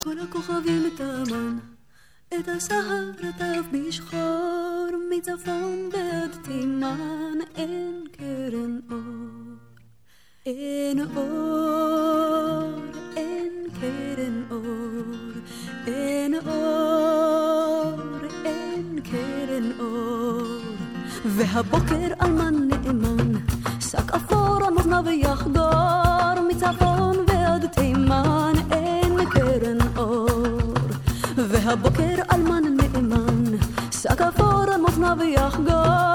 כל הכוכבים תמן, את הסהר רטב בשחור, מצפון ועד תימן אין קרן אור. אין אור, אין קרן אור, אין אור, אין קרן אור. והבוקר אלמן נאמן, שק אפור על אוזניו ויחגור, מצפון ועד תימן אין קרן אור. והבוקר אלמן נאמן, שק אפור על אוזניו ויחגור,